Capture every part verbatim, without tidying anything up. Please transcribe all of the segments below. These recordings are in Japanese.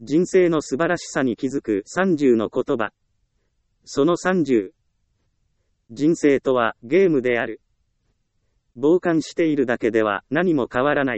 人生の素晴らしさに気づくさんじゅうの言葉。そのさんじゅう。人生とはゲームである。傍観しているだけでは何も変わらない。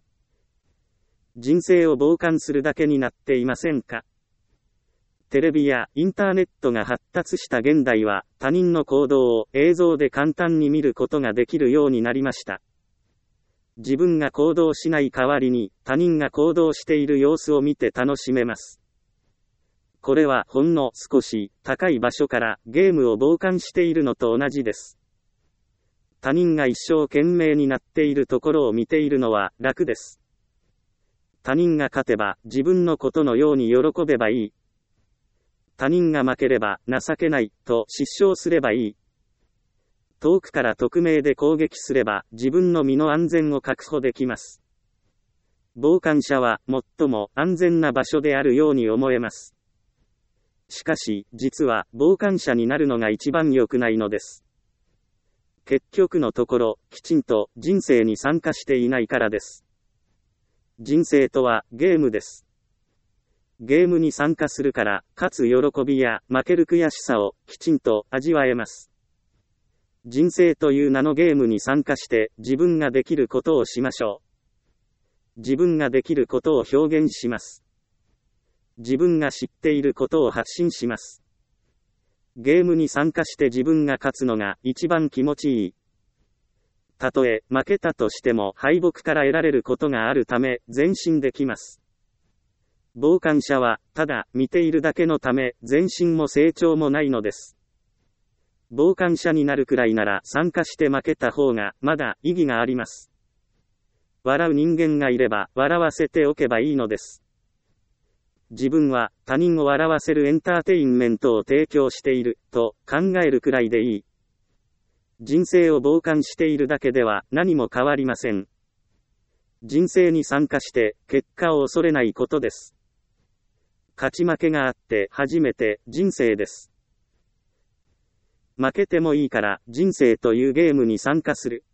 人生を傍観するだけになっていませんか？テレビやインターネットが発達した現代は、他人の行動を映像で簡単に見ることができるようになりました。自分が行動しない代わりに、他人が行動している様子を見て楽しめます。これはほんの少し高い場所からゲームを傍観しているのと同じです。他人が一生懸命になっているところを見ているのは楽です。他人が勝てば自分のことのように喜べばいい。他人が負ければ情けないと失笑すればいい。遠くから匿名で攻撃すれば自分の身の安全を確保できます。傍観者は最も安全な場所であるように思えます。しかし、実は傍観者になるのが一番良くないのです。結局のところ、きちんと人生に参加していないからです。人生とはゲームです。ゲームに参加するから、勝つ喜びや負ける悔しさをきちんと味わえます。人生という名のゲームに参加して自分ができることをしましょう。自分ができることを表現します。自分が知っていることを発信します。ゲームに参加して自分が勝つのが一番気持ちいい。たとえ負けたとしても敗北から得られることがあるため前進できます。傍観者はただ見ているだけのため前進も成長もないのです。傍観者になるくらいなら参加して負けた方がまだ意義があります。笑う人間がいれば笑わせておけばいいのです。自分は他人を笑わせるエンターテインメントを提供していると考えるくらいでいい。人生を傍観しているだけでは何も変わりません。人生に参加して結果を恐れないことです。勝ち負けがあって初めて人生です。負けてもいいから人生というゲームに参加する。